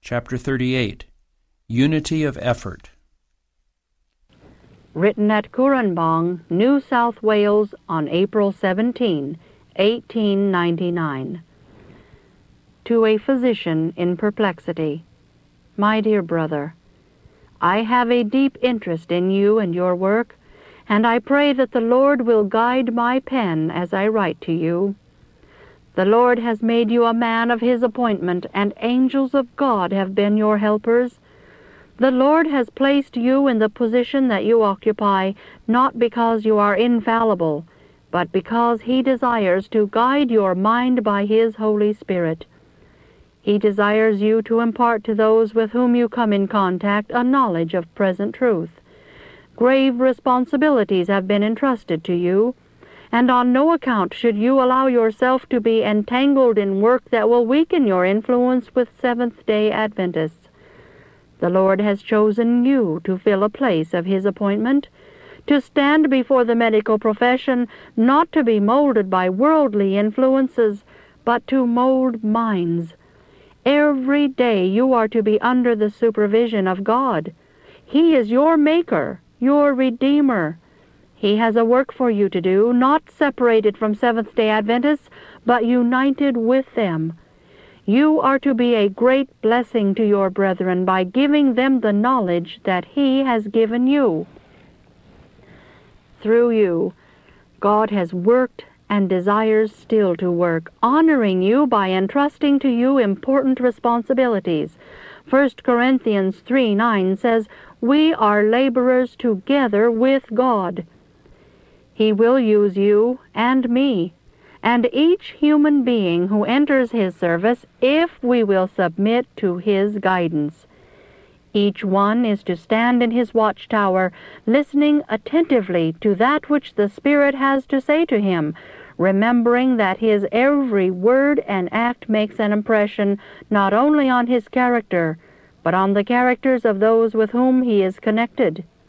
Chapter 38. Unity of Effort. Written at Currambong, New South Wales on April 17, 1899. To a physician in perplexity. My dear brother, I have a deep interest in you and your work, and I pray that the Lord will guide my pen as I write to you. The Lord has made you a man of His appointment, and angels of God have been your helpers. The Lord has placed you in the position that you occupy, not because you are infallible, but because He desires to guide your mind by His Holy Spirit. He desires you to impart to those with whom you come in contact a knowledge of present truth. Grave responsibilities have been entrusted to you, and on no account should you allow yourself to be entangled in work that will weaken your influence with Seventh-day Adventists. The Lord has chosen you to fill a place of His appointment, to stand before the medical profession, not to be molded by worldly influences, but to mold minds. Every day you are to be under the supervision of God. He is your Maker, your Redeemer. He has a work for you to do, not separated from Seventh-day Adventists, but united with them. You are to be a great blessing to your brethren by giving them the knowledge that He has given you. Through you, God has worked and desires still to work, honoring you by entrusting to you important responsibilities. 1 Corinthians 3:9 says, "We are laborers together with God." He will use you and me, and each human being who enters His service, if we will submit to His guidance. Each one is to stand in his watchtower, listening attentively to that which the Spirit has to say to him, remembering that his every word and act makes an impression not only on his character, but on the characters of those with whom he is connected.